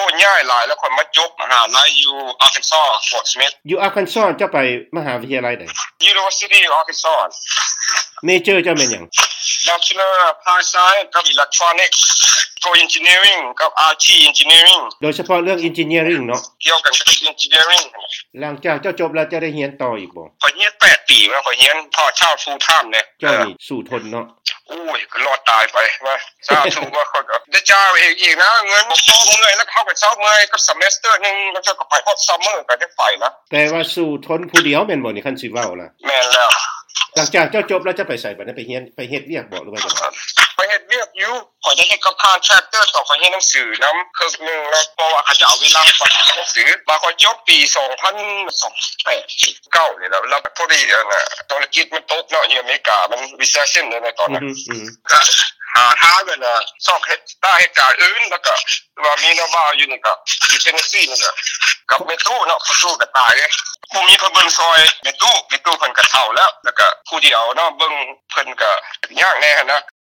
ย้ายหลายแล้วค่อยมาจบมหาลัยอยู่ Arkansas Fort Smith อยู่ Arkansas เจ้าไปมหาวิทยาลัยใด University of Arkansas เมเจอร์เจ้าแม่นหยัง Bachelor Applied Science กับ Electronics for Engineering กับ RT Engineering โดยเฉพาะเรื่อง Engineering เนาะเกี่ยวกันกับ Engineering หลังจากเจ้าจบแล้วจะได้เรียนต่ออีกบ่ข่อยเรียน8 ปีแล้วข่อยเรียนพอเช่า full time เนี่ยเจ้านี่สู้ทนเนาะอุ้ยก็รอดตายไปว่าสาธุว่าข่อยก็ได้เจ้าอีกนะเงินบ่พอเมื่อยแล้วเข้าไปเช้าเมื่อยกับ semester นึงแล้วก็ไปฮอด summer ก็ได้ไปนะแต่ว่าสู้ทนผู้เดียวแม่นบ่นี่คันสิเว้าล่ะแม่นแล้วหลังจากเจ้าจบแล้วจะไปไสบัดนี้ไปเรียนไปเฮ็ดเวียกบ่หรือว่าจังได๋ไปเฮ็ดเวียกอยู่ข่อยได้เฮ็ดกับ contractor ต่อข่อยเฮ็ดหนังสือนำครึ่งนึงแล้วเพราะว่าเขาจะเอาเวลาไปเฮ็ดหนังสือมาข่อยจบปี2028 9นี่แหละแล้วพอดีน่ะธุรกิจมันตกเนาะอยู่อเมริกามัน recession ในตอนนั้นก็หาทางกันน่ะซอกเฮ็ดได้เหตุการณ์อื่นแล้วก็ว่ามีนว่าอยู่นี่ก็อยู่เทนเนสซีนี่ก็กับเมตู้เนาะเขาสู้กันตายบ่มีเพิ่นเบิ่งซอยเมตู้เพิ่นก็เฒ่าแล้วก็ผู้เดียวเนาะเบิ่งเพิ่นก็ยากแน่นะ